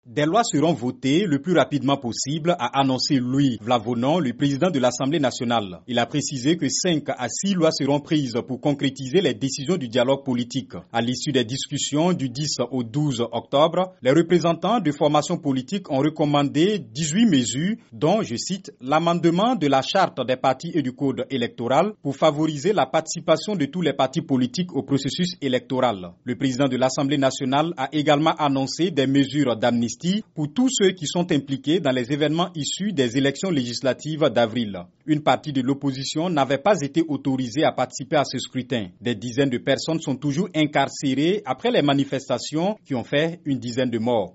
Des lois seront votées le plus rapidement possible, a annoncé Louis Vlavonon, le président de l'Assemblée nationale. Il a précisé que 5 à 6 lois seront prises pour concrétiser les décisions du dialogue politique. À l'issue des discussions du 10 au 12 octobre, les représentants de formations politiques ont recommandé 18 mesures, dont, je cite, l'amendement de la charte des partis et du code électoral pour favoriser la participation de tous les partis politiques au processus électoral. Le président de l'Assemblée nationale a également annoncé des mesures d'amnistie pour tous ceux qui sont impliqués dans les événements issus des élections législatives d'avril. Une partie de l'opposition n'avait pas été autorisée à participer à ce scrutin. Des dizaines de personnes sont toujours incarcérées après les manifestations qui ont fait une dizaine de morts.